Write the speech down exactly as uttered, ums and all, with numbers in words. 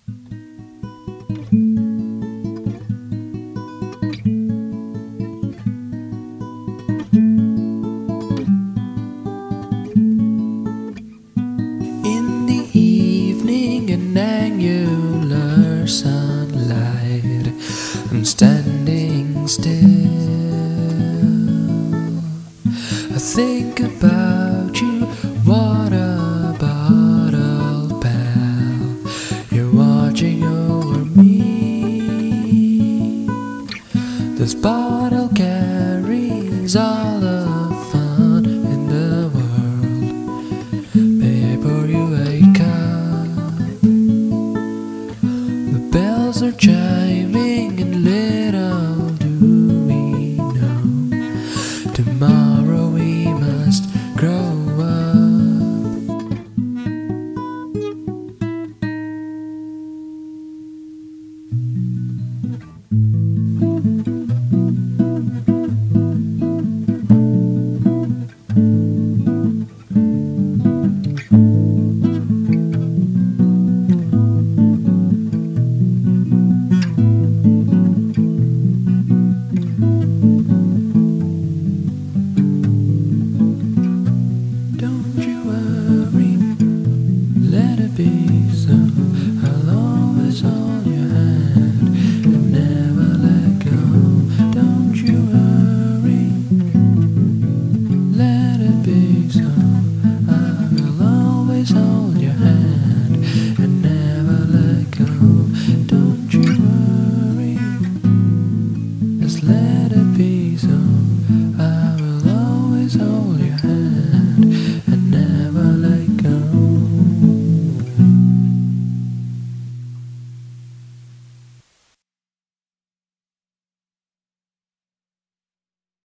In the evening, in angular sunlight, I'm standing still. I think about you, water bottle pal. You're watching over me. This bottle carries all the fun in the world. May I pour you a cup? The bells are chiming.